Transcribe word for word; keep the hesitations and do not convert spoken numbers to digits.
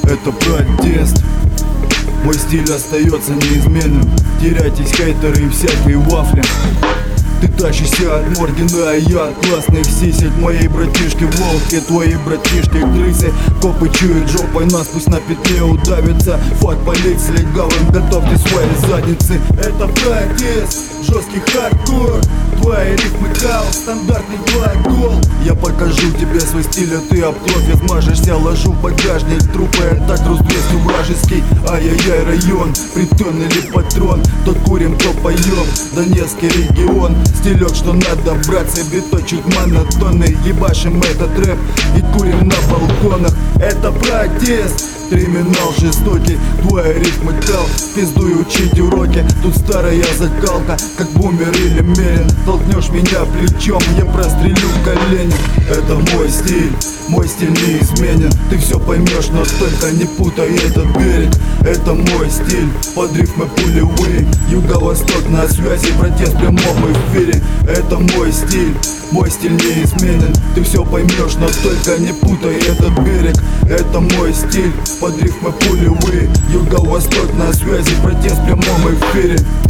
это протест. Мой стиль остается неизменным. Теряйтесь, хейтеры и всякие вафли. Ты тащишься от Моргина, а я от классных сисек. Мои братишки волки, твои братишки крысы. Копы чуют жопой нас, пусть на петле удавится. Факт полиции легавым, готовьте свои задницы. Это протест, жесткий хардкор. Твои рифмы хаос, стандартный глагол. Я покажу тебе свой стиль, а ты об кровь измажешься. Ложу в багажник трупы, а так груз двести вражеский. Ай-яй-яй, район, притон или патрон. То курим, то поем, Донецкий регион. Стилек, что надо, братцы, биточек монотонный. Ебашим этот рэп и курим на балконах. Это протест, криминал жестокий. Твои рифмы кал, пиздуй учить уроки. Тут старая закалка, как бумер или мерин. Толкнешь меня плечом, я прострелю колени. Это мой стиль, мой стиль неизменен. Ты все поймешь, но только не путай этот берег. Это мой стиль, под рифмы пулевые. Юго-восток на связи, протест в прямом эфире. Это мой стиль, мой стиль неизменен. Ты все поймешь, но только не путай этот берег. Это мой стиль, под рифмы пулевые. Юго-восток на связи, протест в прямом эфире.